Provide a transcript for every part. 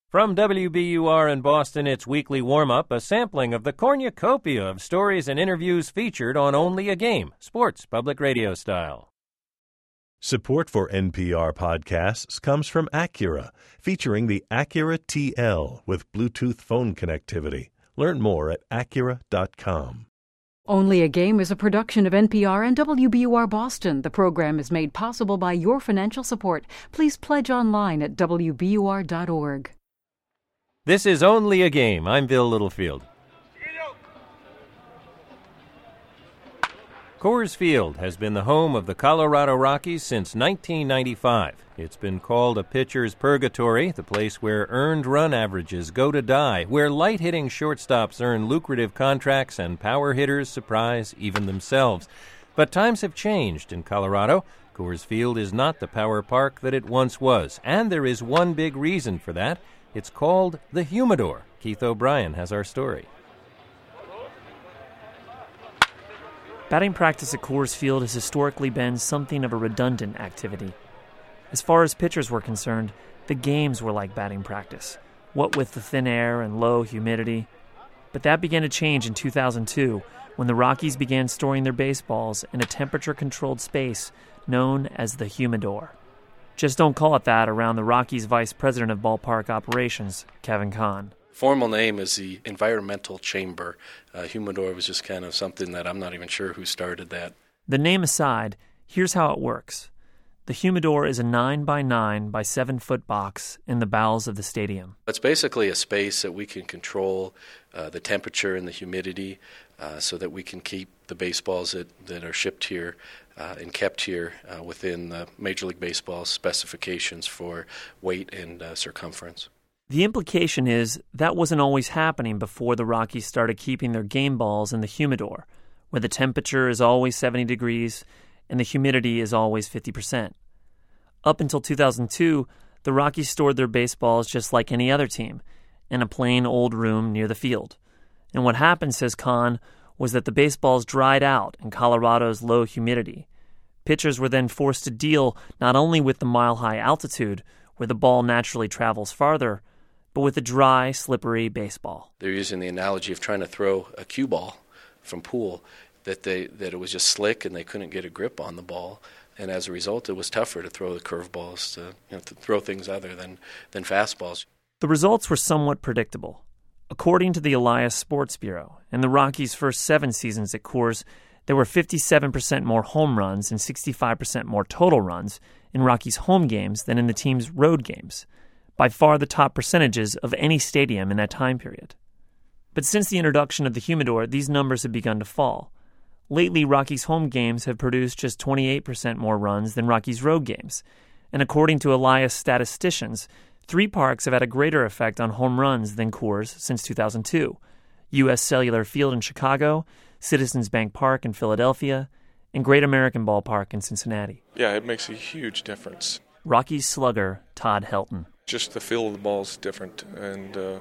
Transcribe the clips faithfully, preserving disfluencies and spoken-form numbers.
From W B U R in Boston, it's Weekly Warm-Up, a sampling of the cornucopia of stories and interviews featured on Only a Game, sports public radio style. Support for N P R podcasts comes from Acura, featuring the Acura T L with Bluetooth phone connectivity. Learn more at Acura dot com. Only a Game is a production of N P R and W B U R Boston. The program is made possible by your financial support. Please pledge online at W B U R dot org. This is Only a Game. I'm Bill Littlefield. Coors Field has been the home of the Colorado Rockies since nineteen ninety-five. It's been called a pitcher's purgatory, the place where earned run averages go to die, where light-hitting shortstops earn lucrative contracts and power hitters surprise even themselves. But times have changed in Colorado. Coors Field is not the power park that it once was, and there is one big reason for that. It's called the Humidor. Keith O'Brien has our story. Batting practice at Coors Field has historically been something of a redundant activity. As far as pitchers were concerned, the games were like batting practice, what with the thin air and low humidity. But that began to change in two thousand two when the Rockies began storing their baseballs in a temperature-controlled space known as the Humidor. Just don't call it that around the Rockies' Vice President of Ballpark Operations, Kevin Kahn. Formal name is the Environmental Chamber. Uh, Humidor was just kind of something that I'm not even sure who started that. The name aside, here's how it works. The Humidor is a nine by nine by seven foot box in the bowels of the stadium. It's basically a space that we can control uh, the temperature and the humidity uh, so that we can keep the baseballs that, that are shipped here uh, and kept here uh, within the Major League Baseball specifications for weight and uh, circumference. The implication is that wasn't always happening before the Rockies started keeping their game balls in the Humidor, where the temperature is always seventy degrees and the humidity is always fifty percent. Up until two thousand two, the Rockies stored their baseballs just like any other team, in a plain old room near the field. And what happened, says Kahn, was that the baseballs dried out in Colorado's low humidity. Pitchers were then forced to deal not only with the mile-high altitude, where the ball naturally travels farther, but with a dry, slippery baseball. They're using the analogy of trying to throw a cue ball from pool, that they that it was just slick and they couldn't get a grip on the ball. And as a result, it was tougher to throw the curveballs, to, you know, to throw things other than, than fastballs. The results were somewhat predictable. According to the Elias Sports Bureau, in the Rockies' first seven seasons at Coors, there were fifty-seven percent more home runs and sixty-five percent more total runs in Rockies' home games than in the team's road games, by far the top percentages of any stadium in that time period. But since the introduction of the Humidor, these numbers have begun to fall. Lately, Rockies' home games have produced just twenty-eight percent more runs than Rockies' road games, and according to Elias statisticians, three parks have had a greater effect on home runs than Coors since two thousand two: U S Cellular Field in Chicago, Citizens Bank Park in Philadelphia, and Great American Ballpark in Cincinnati. Yeah, it makes a huge difference. Rockies slugger Todd Helton. Just the feel of the ball is different, and uh,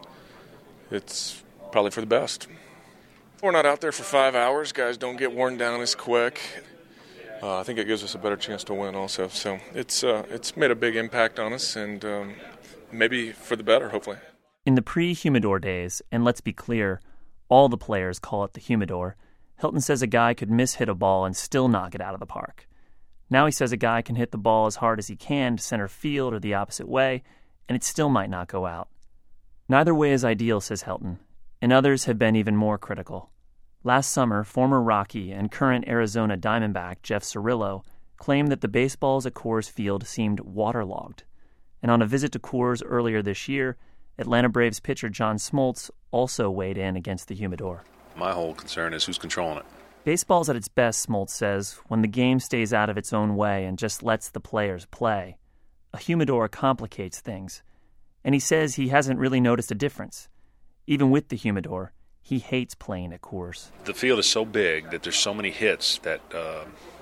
it's probably for the best. We're not out there for five hours. Guys don't get worn down as quick. Uh, I think it gives us a better chance to win also. So it's uh, it's made a big impact on us, and um, maybe for the better, hopefully. In the pre-Humidor days, and let's be clear, all the players call it the Humidor, Hilton says a guy could miss-hit a ball and still knock it out of the park. Now he says a guy can hit the ball as hard as he can to center field or the opposite way, and it still might not go out. Neither way is ideal, says Helton, and others have been even more critical. Last summer, former Rocky and current Arizona Diamondback Jeff Cirillo claimed that the baseballs at Coors Field seemed waterlogged. And on a visit to Coors earlier this year, Atlanta Braves pitcher John Smoltz also weighed in against the Humidor. My whole concern is who's controlling it. Baseball's at its best, Smoltz says, when the game stays out of its own way and just lets the players play. A Humidor complicates things. And he says he hasn't really noticed a difference. Even with the Humidor, he hates playing at Coors. The field is so big that there's so many hits that uh,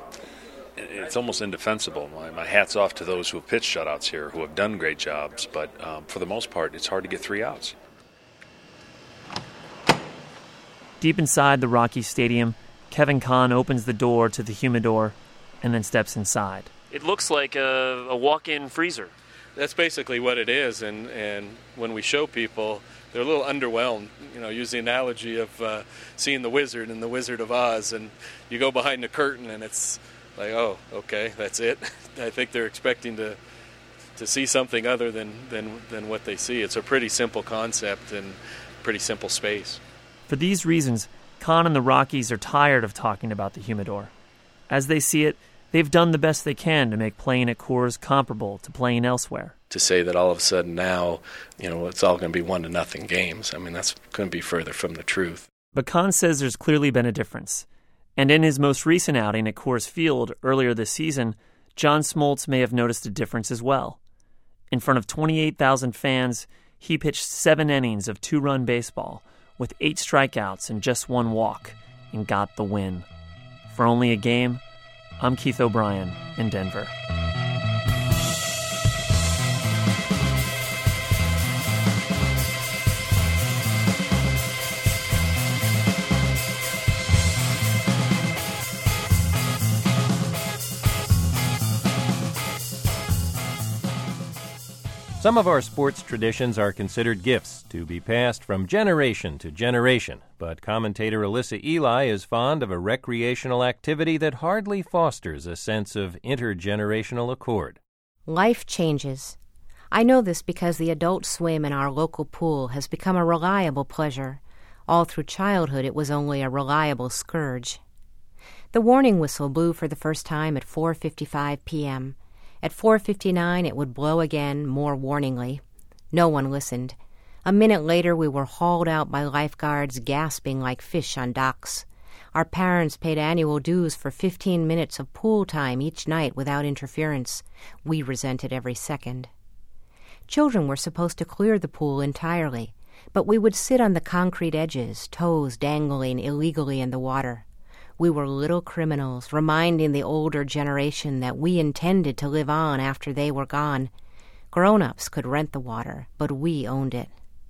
it's almost indefensible. My, my hat's off to those who have pitched shutouts here, who have done great jobs, but um, for the most part, it's hard to get three outs. Deep inside the Rockies Stadium, Kevin Kahn opens the door to the Humidor and then steps inside. It looks like a, a walk-in freezer. That's basically what it is, and, and when we show people, they're a little underwhelmed. You know, use the analogy of uh, seeing the Wizard in The Wizard of Oz, and you go behind the curtain and it's like, oh, okay, that's it. I think they're expecting to to see something other than, than, than what they see. It's a pretty simple concept and pretty simple space. For these reasons, Con and the Rockies are tired of talking about the Humidor. As they see it, they've done the best they can to make playing at Coors comparable to playing elsewhere. To say that all of a sudden now, you know, it's all going to be one to nothing games, I mean, that's going to be further from the truth. But Con says there's clearly been a difference. And in his most recent outing at Coors Field earlier this season, John Smoltz may have noticed a difference as well. In front of twenty-eight thousand fans, he pitched seven innings of two-run baseball with eight strikeouts and just one walk and got the win. For Only a Game, I'm Keith O'Brien in Denver. Some of our sports traditions are considered gifts to be passed from generation to generation, but commentator Alyssa Ely is fond of a recreational activity that hardly fosters a sense of intergenerational accord. Life changes. I know this because the adult swim in our local pool has become a reliable pleasure. All through childhood, it was only a reliable scourge. The warning whistle blew for the first time at four fifty-five p.m. At four fifty-nine, it would blow again, more warningly. No one listened. A minute later, we were hauled out by lifeguards, gasping like fish on docks. Our parents paid annual dues for fifteen minutes of pool time each night without interference. We resented every second. Children were supposed to clear the pool entirely, but we would sit on the concrete edges, toes dangling illegally in the water. We were little criminals, reminding the older generation that we intended to live on after they were gone. Grown-ups could rent the water, but we owned it.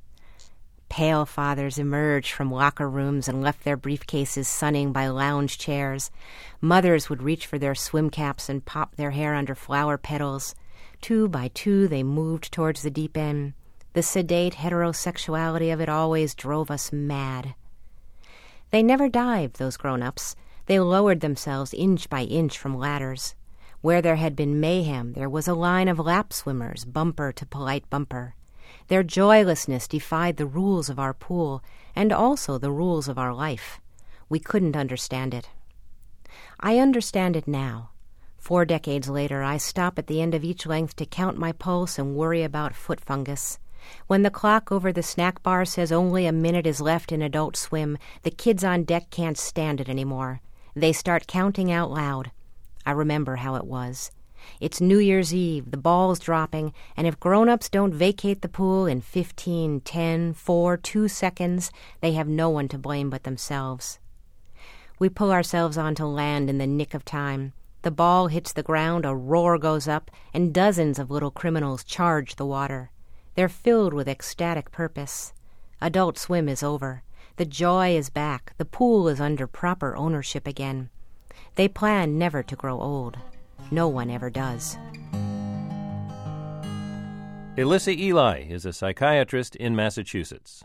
Pale fathers emerged from locker rooms and left their briefcases sunning by lounge chairs. Mothers would reach for their swim caps and pop their hair under flower petals. Two by two, they moved towards the deep end. The sedate heterosexuality of it always drove us mad. They never dived, those grown-ups. They lowered themselves inch by inch from ladders. Where there had been mayhem, there was a line of lap swimmers, bumper to polite bumper. Their joylessness defied the rules of our pool and also the rules of our life. We couldn't understand it. I understand it now. Four decades later, I stop at the end of each length to count my pulse and worry about foot fungus. When the clock over the snack bar says only a minute is left in Adult Swim, the kids on deck can't stand it anymore. They start counting out loud. I remember how it was. It's New Year's Eve, the ball's dropping, and if grown-ups don't vacate the pool in fifteen, ten, four, two seconds, they have no one to blame but themselves. We pull ourselves onto land in the nick of time. The ball hits the ground, a roar goes up, and dozens of little criminals charge the water. They're filled with ecstatic purpose. Adult Swim is over. The joy is back. The pool is under proper ownership again. They plan never to grow old. No one ever does. Alyssa Ely is a psychiatrist in Massachusetts.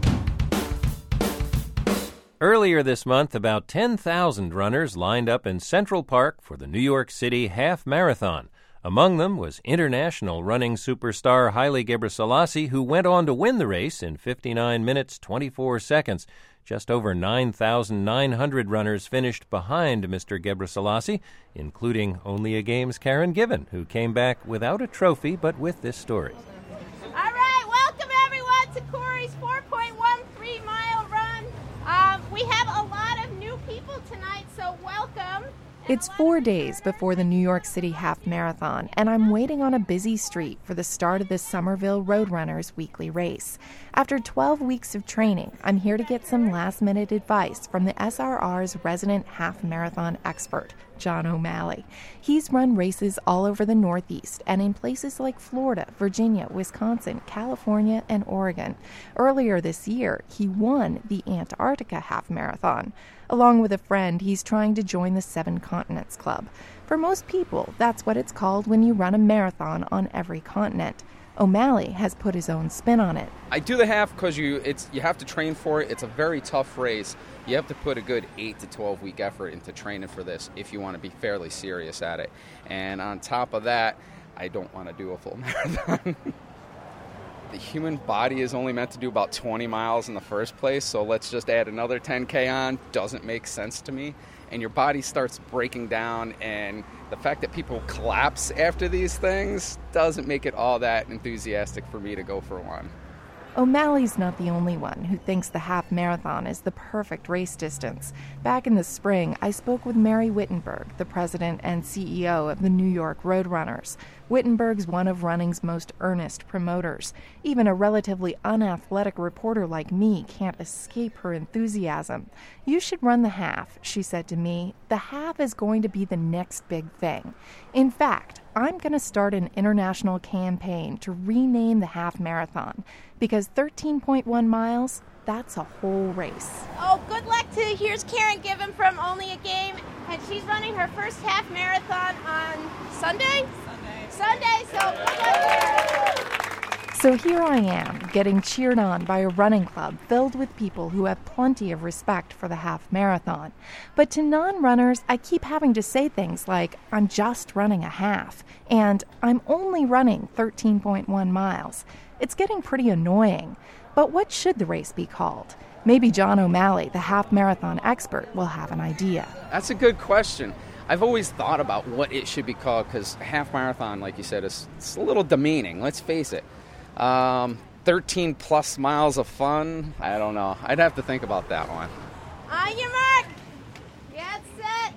Earlier this month, about ten thousand runners lined up in Central Park for the New York City Half Marathon. Among them was international running superstar Haile Gebrselassie, who went on to win the race in fifty-nine minutes, twenty-four seconds. Just over nine thousand nine hundred runners finished behind Mister Gebrselassie, including Only a Game's Karen Given, who came back without a trophy but with this story. All right, welcome everyone to Corey's four point one three mile run. Um, we have a lot of new people tonight, so welcome. It's four days before the New York City Half Marathon, and I'm waiting on a busy street for the start of the Somerville Roadrunners weekly race. After twelve weeks of training, I'm here to get some last-minute advice from the S R R's resident half marathon expert, John O'Malley. He's run races all over the Northeast and in places like Florida, Virginia, Wisconsin, California, and Oregon. Earlier this year, he won the Antarctica Half Marathon. Along with a friend, he's trying to join the Seven Continents Club. For most people, that's what it's called when you run a marathon on every continent. O'Malley has put his own spin on it. I do the half because you it's you have to train for it. It's a very tough race. You have to put a good eight to twelve week effort into training for this if you want to be fairly serious at it. And on top of that, I don't want to do a full marathon. The human body is only meant to do about twenty miles in the first place, so let's just add another ten K on. Doesn't make sense to me. And your body starts breaking down, and the fact that people collapse after these things doesn't make it all that enthusiastic for me to go for one. O'Malley's not the only one who thinks the half marathon is the perfect race distance. Back in the spring, I spoke with Mary Wittenberg, the president and C E O of the New York Roadrunners. Wittenberg's one of running's most earnest promoters. Even a relatively unathletic reporter like me can't escape her enthusiasm. "You should run the half," she said to me. "The half is going to be the next big thing. In fact, I'm going to start an international campaign to rename the half marathon because thirteen point one miles, that's a whole race." Oh, good luck to, here's Karen Given from Only a Game, and she's running her first half marathon on Sunday? Sunday. Sunday, so good luck to her. So here I am, getting cheered on by a running club filled with people who have plenty of respect for the half marathon. But to non-runners, I keep having to say things like, "I'm just running a half," and "I'm only running thirteen point one miles." It's getting pretty annoying. But what should the race be called? Maybe John O'Malley, the half marathon expert, will have an idea. That's a good question. I've always thought about what it should be called because half marathon, like you said, is it's a little demeaning. Let's face it. Um, thirteen plus miles of fun. I don't know. I'd have to think about that one. On your mark. Get set.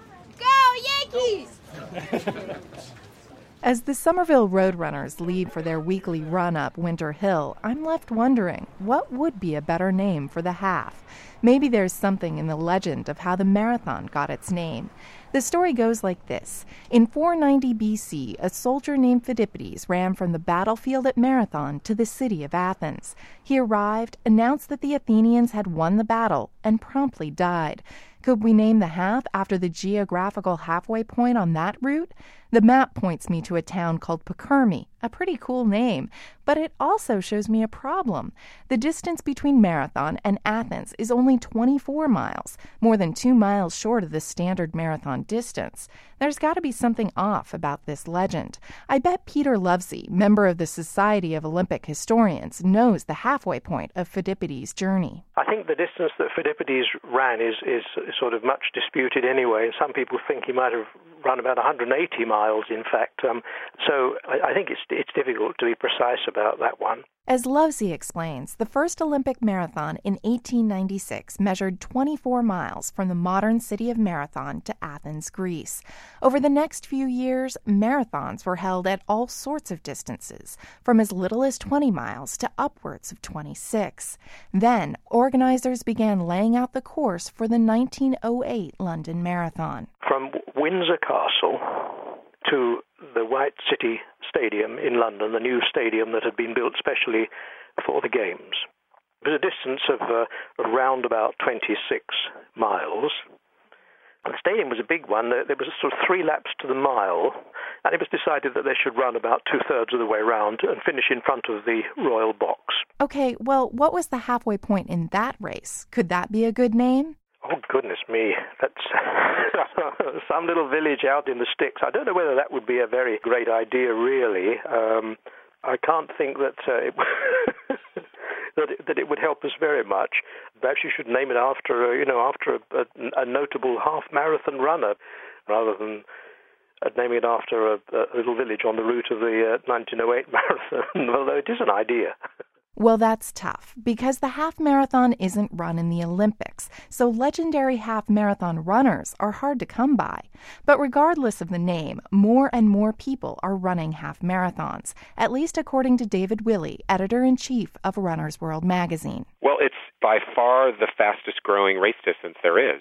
Go, Yankees! As the Somerville Roadrunners leave for their weekly run up Winter Hill, I'm left wondering, what would be a better name for the half? Maybe there's something in the legend of how the marathon got its name. The story goes like this. In four ninety B C, a soldier named Phidippides ran from the battlefield at Marathon to the city of Athens. He arrived, announced that the Athenians had won the battle, and promptly died. Could we name the half after the geographical halfway point on that route? The map points me to a town called Pakurmi, a pretty cool name, but it also shows me a problem. The distance between Marathon and Athens is only twenty-four miles, more than two miles short of the standard marathon distance. There's got to be something off about this legend. I bet Peter Lovesey, member of the Society of Olympic Historians, knows the halfway point of Phidippides' journey. I think the distance that Phidippides ran is, is sort of much disputed anyway. Some people think he might have run about one hundred eighty miles, in fact. Um, so I, I think it's it's difficult to be precise about that one. As Lovesey explains, the first Olympic marathon in eighteen ninety-six measured twenty-four miles from the modern city of Marathon to Athens, Greece. Over the next few years, marathons were held at all sorts of distances, from as little as twenty miles to upwards of twenty-six. Then, organizers began laying out the course for the nineteen oh eight London Marathon. From Windsor Castle to the White City Stadium in London, the new stadium that had been built specially for the Games. It was a distance of uh, around about twenty-six miles. And the stadium was a big one. There was sort of three laps to the mile, and it was decided that they should run about two-thirds of the way round and finish in front of the Royal Box. Okay, well, what was the halfway point in that race? Could that be a good name? Oh, goodness me. That's some little village out in the sticks. I don't know whether that would be a very great idea, really. Um, I can't think that, uh, it, that, it, that it would help us very much. Perhaps you should name it after, uh, you know, after a, a, a notable half-marathon runner, rather than uh, naming it after a, a little village on the route of the uh, nineteen oh eight marathon, although it is an idea. Well, that's tough, because the half marathon isn't run in the Olympics, so legendary half marathon runners are hard to come by. But regardless of the name, more and more people are running half marathons, at least according to David Willey, editor-in-chief of Runner's World magazine. Well, it's by far the fastest growing race distance there is.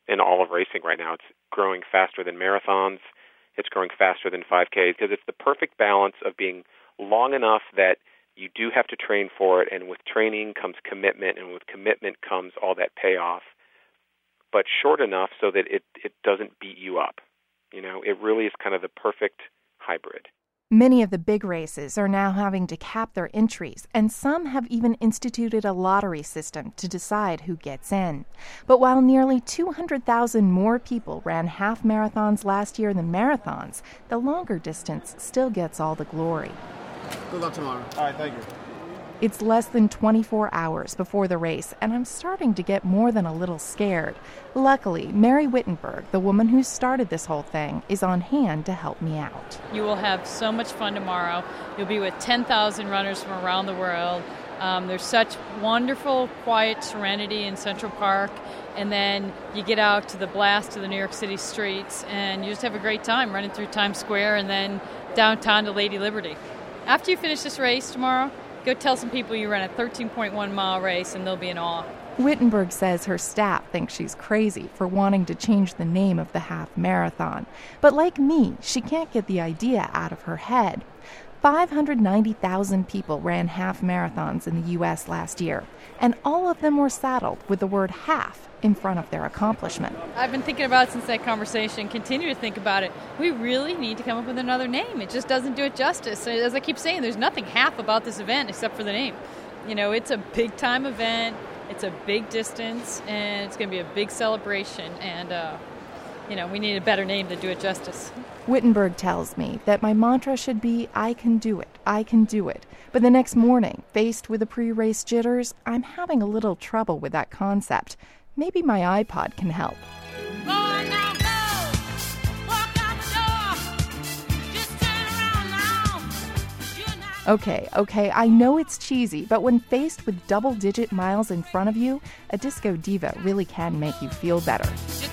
in all of racing right now. It's growing faster than marathons. It's growing faster than five Ks because it's the perfect balance of being long enough that you do have to train for it, and with training comes commitment, and with commitment comes all that payoff, but short enough so that it, it doesn't beat you up. You know, it really is kind of the perfect hybrid. Many of the big races are now having to cap their entries, and some have even instituted a lottery system to decide who gets in. But while nearly two hundred thousand more people ran half marathons last year than marathons, the longer distance still gets all the glory. Good luck tomorrow. All right, thank you. It's less than twenty-four hours before the race, and I'm starting to get more than a little scared. Luckily, Mary Wittenberg, the woman who started this whole thing, is on hand to help me out. You will have so much fun tomorrow. You'll be with ten thousand runners from around the world. Um, there's such wonderful, quiet serenity in Central Park, and then you get out to the blast of the New York City streets, and you just have a great time running through Times Square and then downtown to Lady Liberty. After you finish this race tomorrow, go tell some people you ran a thirteen point one mile race, and they'll be in awe. Wittenberg says her staff thinks she's crazy for wanting to change the name of the half marathon. But like me, she can't get the idea out of her head. five hundred ninety thousand people ran half marathons in the U S last year, and all of them were saddled with the word half in front of their accomplishment. I've been thinking about it since that conversation, continue to think about it. We really need to come up with another name. It just doesn't do it justice. As I keep saying, there's nothing half about this event except for the name. You know, it's a big-time event, it's a big distance, and it's going to be a big celebration, and, uh, you know, we need a better name to do it justice. Wittenberg tells me that my mantra should be, I can do it, I can do it. But the next morning, faced with the pre-race jitters, I'm having a little trouble with that concept. Maybe my iPod can help. Okay, okay, I know it's cheesy, but when faced with double-digit miles in front of you, a disco diva really can make you feel better.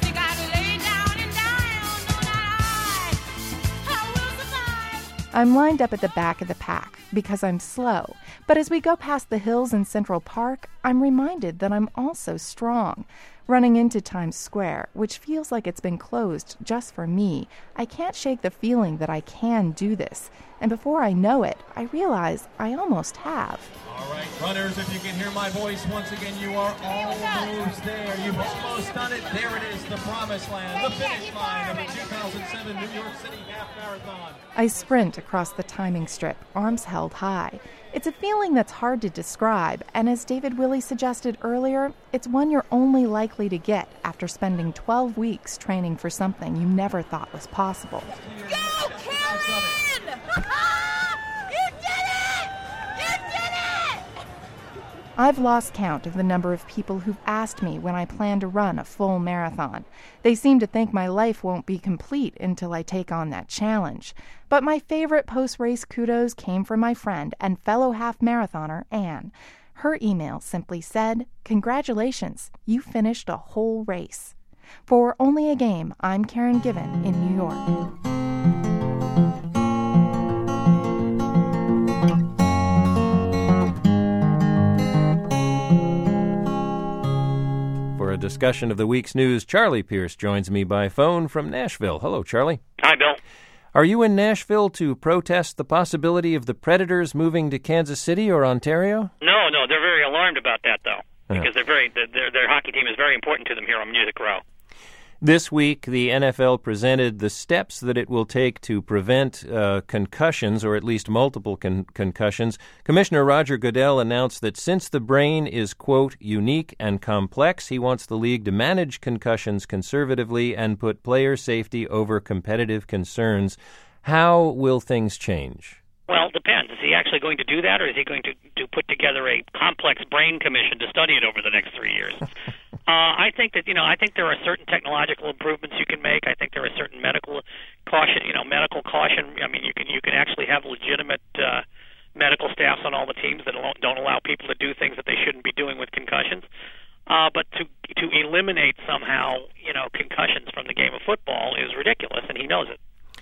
I'm lined up at the back of the pack because I'm slow, but as we go past the hills in Central Park, I'm reminded that I'm also strong. Running into Times Square, which feels like it's been closed just for me, I can't shake the feeling that I can do this. And before I know it, I realize I almost have. All right, runners, if you can hear my voice, once again, you are almost there. You've almost done it. There it is, the promised land, the finish line of the two thousand seven New York City Half Marathon. I sprint across the timing strip, arms held high. It's a feeling that's hard to describe, and as David Willey suggested earlier, it's one you're only likely to get after spending twelve weeks training for something you never thought was possible. Go, Karen! You did it! You did it! I've lost count of the number of people who've asked me when I plan to run a full marathon. They seem to think my life won't be complete until I take on that challenge. But my favorite post-race kudos came from my friend and fellow half-marathoner, Anne. Her email simply said, "Congratulations, you finished a whole race." For Only a Game, I'm Karen Given in New York. For a discussion of the week's news, Charlie Pierce joins me by phone from Nashville. Hello, Charlie. Hi, Bill. Are you in Nashville to protest the possibility of the Predators moving to Kansas City or Ontario? No, no, they're very alarmed about that, though, because they're very their their hockey team is very important to them here on Music Row. This week, the N F L presented the steps that it will take to prevent uh, concussions, or at least multiple con- concussions. Commissioner Roger Goodell announced that since the brain is, quote, unique and complex, he wants the league to manage concussions conservatively and put player safety over competitive concerns. How will things change? Well, it depends. Is he actually going to do that, or is he going to, to put together a complex brain commission to study it over the next three years? Uh, I think that, you know, I think there are certain technological improvements you can make. I think there are certain medical caution, you know, medical caution. I mean, you can you can actually have legitimate uh, medical staffs on all the teams that don't, don't allow people to do things that they shouldn't be doing with concussions. Uh, but to to eliminate somehow, you know, concussions from the game of football is ridiculous, and he knows it.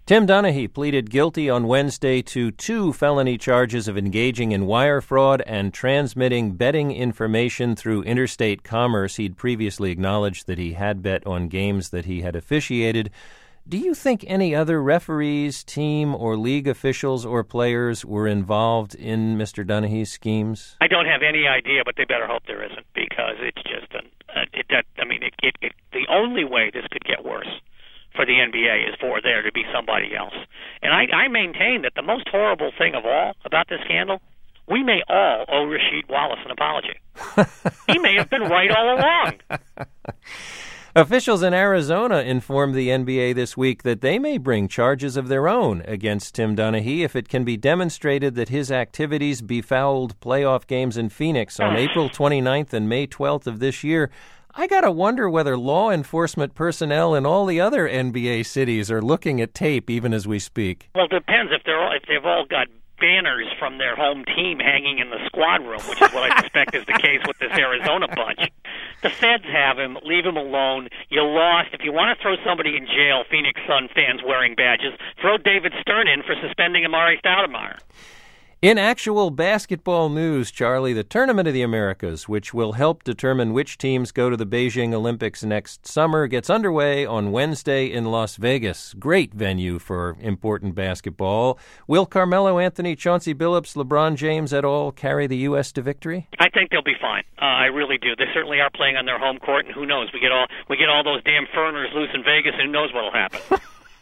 Tim Donaghy pleaded guilty on Wednesday to two felony charges of engaging in wire fraud and transmitting betting information through interstate commerce. He'd previously acknowledged that he had bet on games that he had officiated. Do you think any other referees, team, or league officials or players were involved in Mister Donaghy's schemes? I don't have any idea, but they better hope there isn't, because it's just an, uh, it, that, I mean, it, it, it, the only way this could get worse for the N B A is for there to be somebody else. And I, I maintain that the most horrible thing of all about this scandal, we may all owe Rasheed Wallace an apology. He may have been right all along. Officials in Arizona informed the N B A this week that they may bring charges of their own against Tim Donaghy if it can be demonstrated that his activities befouled playoff games in Phoenix on April twenty-ninth and May twelfth of this year. I got to wonder whether law enforcement personnel in all the other N B A cities are looking at tape even as we speak. Well, it depends if they're all, if they've all got banners from their home team hanging in the squad room, which is what I suspect is the case with this Arizona bunch. The feds have him. Leave him alone. You lost. If you want to throw somebody in jail, Phoenix Sun fans wearing badges, throw David Stern in for suspending Amari Stoudemire. In actual basketball news, Charlie, the Tournament of the Americas, which will help determine which teams go to the Beijing Olympics next summer, gets underway on Wednesday in Las Vegas. Great venue for important basketball. Will Carmelo Anthony, Chauncey Billups, LeBron James et al. Carry the U S to victory? I think they'll be fine. Uh, I really do. They certainly are playing on their home court, and who knows? We get all we get all those damn Ferners loose in Vegas, and who knows what'll happen.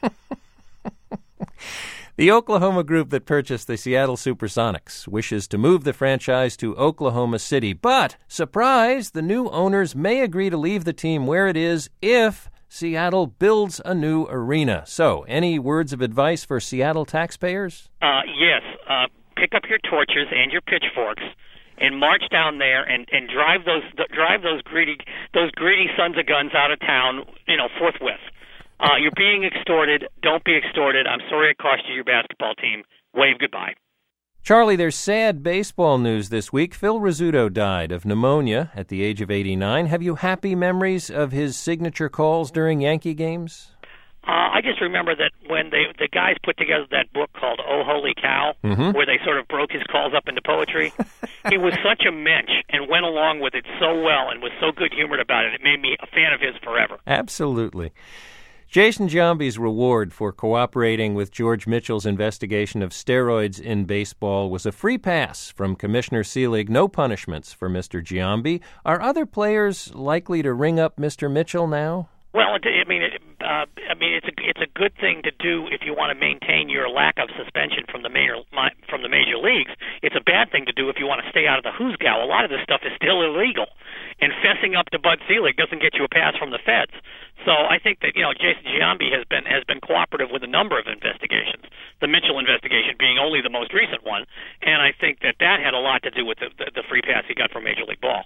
The Oklahoma group that purchased the Seattle Supersonics wishes to move the franchise to Oklahoma City, but, surprise, the new owners may agree to leave the team where it is if Seattle builds a new arena. So, any words of advice for Seattle taxpayers? Uh, yes. Uh, pick up your torches and your pitchforks and march down there and, and drive those drive those greedy those greedy sons of guns out of town, you know, forthwith. Uh, you're being extorted. Don't be extorted. I'm sorry it cost you your basketball team. Wave goodbye. Charlie, there's sad baseball news this week. Phil Rizzuto died of pneumonia at the age of eighty-nine. Have you happy memories of his signature calls during Yankee games? Uh, I just remember that when they the guys put together that book called Oh Holy Cow, mm-hmm. where they sort of broke his calls up into poetry, he was such a mensch and went along with it so well and was so good-humored about it. It made me a fan of his forever. Absolutely. Jason Giambi's reward for cooperating with George Mitchell's investigation of steroids in baseball was a free pass from Commissioner Selig. No punishments for Mister Giambi. Are other players likely to ring up Mister Mitchell now? Well, I mean, it, uh, I mean, it's a it's a good thing to do if you want to maintain your lack of suspension from the major from the major leagues. It's a bad thing to do if you want to stay out of the hoosgow. A lot of this stuff is still illegal, and fessing up to Bud Selig doesn't get you a pass from the feds. So I think that, you know, Jason Giambi has been has been cooperative with a number of investigations. The Mitchell investigation being only the most recent one, and I think that that had a lot to do with the the, the free pass he got from Major League Ball.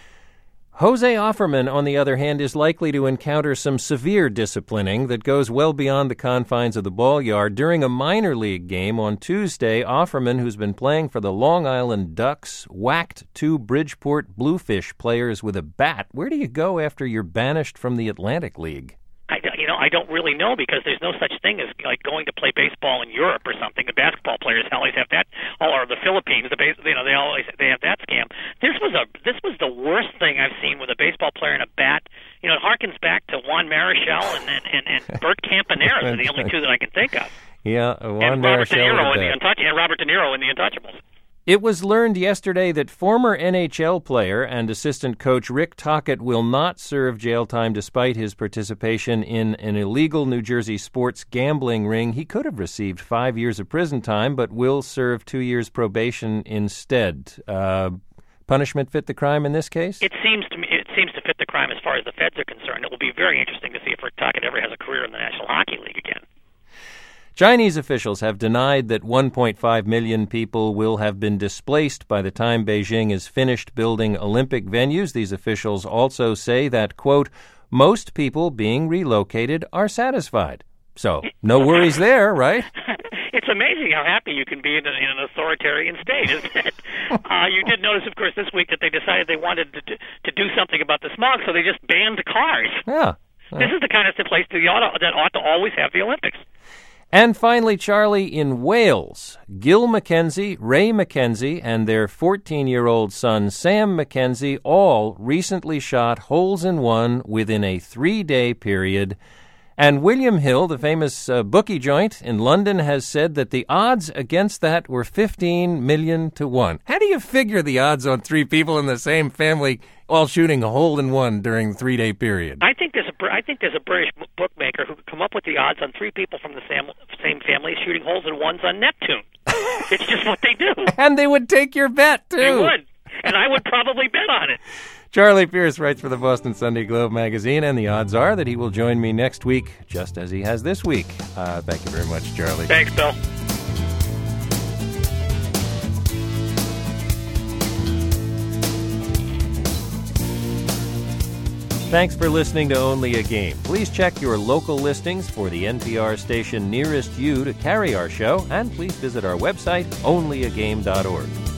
Jose Offerman, on the other hand, is likely to encounter some severe disciplining that goes well beyond the confines of the ball yard. During a minor league game on Tuesday, Offerman, who's been playing for the Long Island Ducks, whacked two Bridgeport Bluefish players with a bat. Where do you go after you're banished from the Atlantic League? I, you know, I don't really know, because there's no such thing as like going to play baseball in Europe or something. The basketball players always have that, or the Philippines. The base, you know, they always they have that scam. This was a this was the worst thing I've seen with a baseball player and a bat. You know, it harkens back to Juan Marichal and and, and, and Bert Campaneris are the only two that I can think of. Yeah, Juan and Robert Marichal De Niro with in the that. Untouch- and Robert De Niro in the Untouchables. It was learned yesterday that former N H L player and assistant coach Rick Tocchet will not serve jail time despite his participation in an illegal New Jersey sports gambling ring. He could have received five years of prison time, but will serve two years probation instead. Uh, punishment fit the crime in this case? It seems to me it seems to fit the crime as far as the feds are concerned. It will be very interesting to see if Rick Tocchet ever has a career in the National Hockey League again. Chinese officials have denied that one point five million people will have been displaced by the time Beijing is finished building Olympic venues. These officials also say that, quote, most people being relocated are satisfied. So, no worries there, right? It's amazing how happy you can be in, a, in an authoritarian state, isn't it? uh, you did notice, of course, this week that they decided they wanted to, to do something about the smog, so they just banned cars. Yeah. This is the kind of place that ought to, that ought to always have the Olympics. And finally, Charlie, in Wales, Gil Mackenzie, Ray Mackenzie, and their fourteen-year-old son, Sam Mackenzie, all recently shot holes in one within a three-day period. And William Hill, the famous uh, bookie joint in London, has said that the odds against that were fifteen million to one. How do you figure the odds on three people in the same family all shooting a hole in one during the three-day period? I think there's a I think there's a British bookmaker who could come up with the odds on three people from the same same family shooting holes in ones on Neptune. It's just what they do. And they would take your bet, too. They would. And I would probably bet on it. Charlie Pierce writes for the Boston Sunday Globe magazine, and the odds are that he will join me next week, just as he has this week. Uh, thank you very much, Charlie. Thanks, Bill. Thanks for listening to Only a Game. Please check your local listings for the N P R station nearest you to carry our show, and please visit our website, only a game dot org.